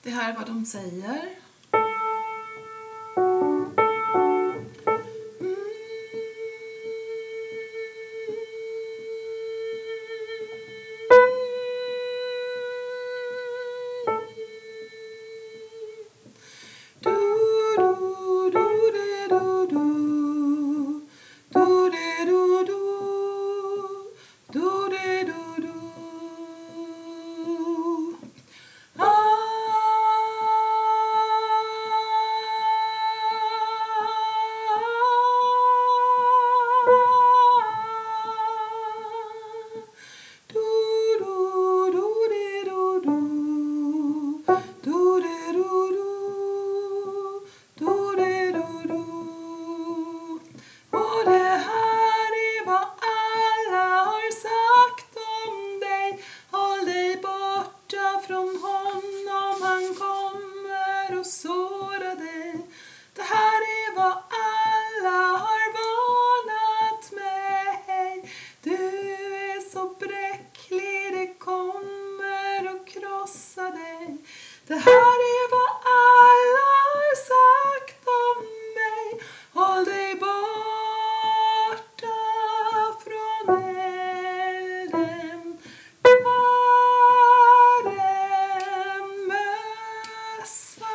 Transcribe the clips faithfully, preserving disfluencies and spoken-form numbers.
Det här är vad de säger. Såra dig. Det här är vad alla har varnat mig. Du är så bräcklig, det kommer att krossa dig. Det här är vad alla har sagt om mig. Håll dig borta från elden. Bär en mössa.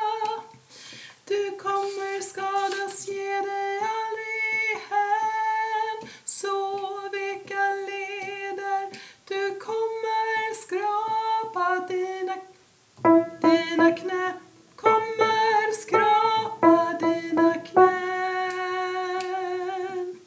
Du kommer skadas, ge dig aldrig hem. Så vilka leder, du kommer skrapa dina, dina knä. Kommer skrapa dina knän.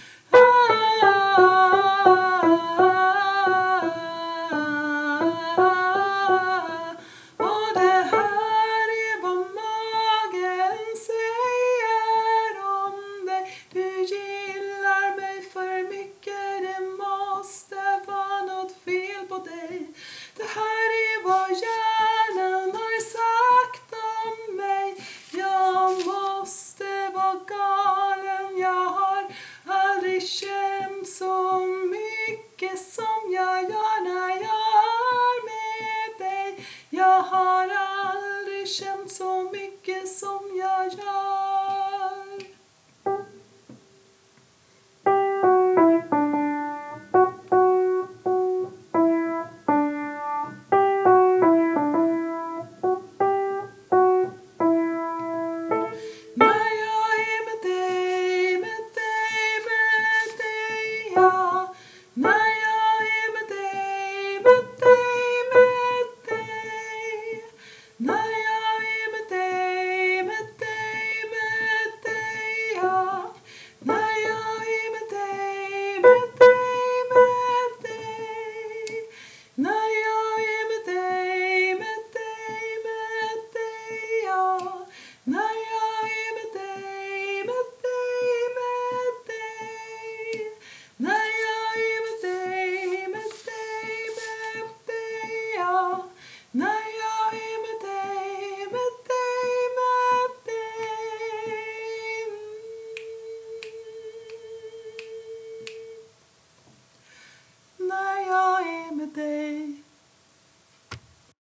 Ah, och det här är vad magen säger om dig. Du gillar mig för mycket, det måste vara något fel på dig. Det här är vad hjärnan har sagt om mig. Jag måste vara galen, jag har aldrig känt så mycket som jag gör när jag är med dig. Jag har aldrig känt så mycket som